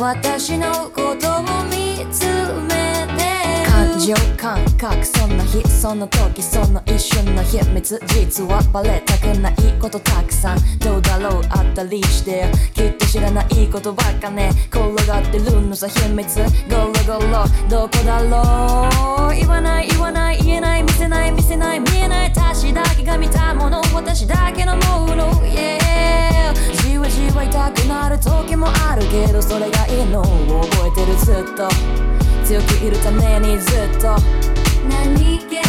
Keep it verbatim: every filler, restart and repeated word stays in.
私のことを見つめて感情感覚そんな日その時その一瞬の秘密実はバレたくないことたくさんどうだろうあったりしてきっと知らないことばっかね転がってるのさ秘密ゴロゴロどこだろう言わない言わない言えない見せない見せない見えない私だけが見たもの私だけのもの、yeah、じわじわ痛くなる時もあるけどそれがいいのを覚えてるずっと強くいるためにずっと何気